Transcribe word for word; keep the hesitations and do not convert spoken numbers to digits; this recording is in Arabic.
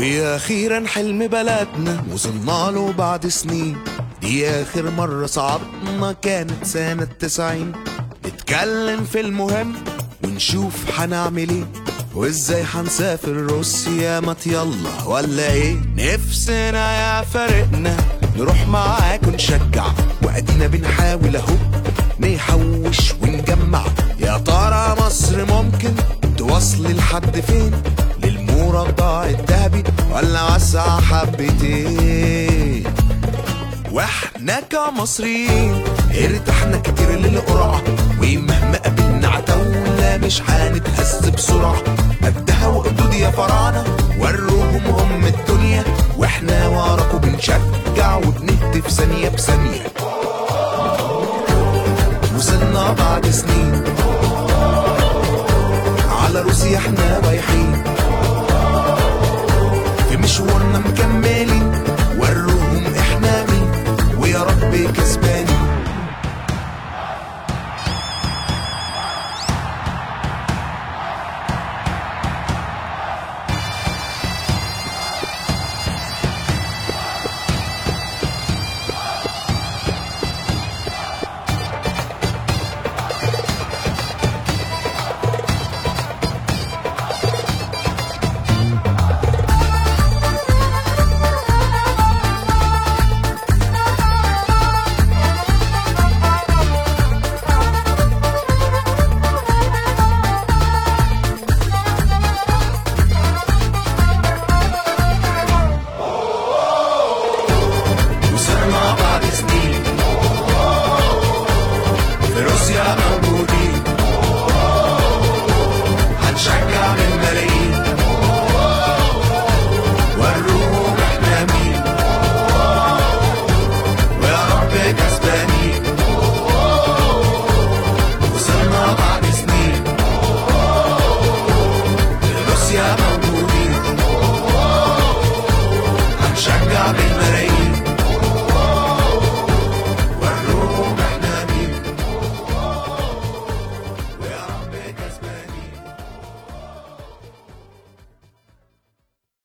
واخيرا حلم بلدنا وصلنا له بعد سنين. دي اخر مرة صعدنا كانت سنة تسعين. نتكلم في المهم ونشوف هنعمل ايه، وازاي هنسافر روسيا ما يلا ولا ايه. نفسنا يا فريقنا نروح معاك ونشجع، وادينا بنحاول اهو نحوش ونجمع. يا ترى مصر ممكن توصل لحد فين؟ للمربع الذهبي ولا وسع حبتين؟ واحنا كمصريين ارتحنا كتير للقرعة، ومهما قابلنا عتاولة مش هنتهز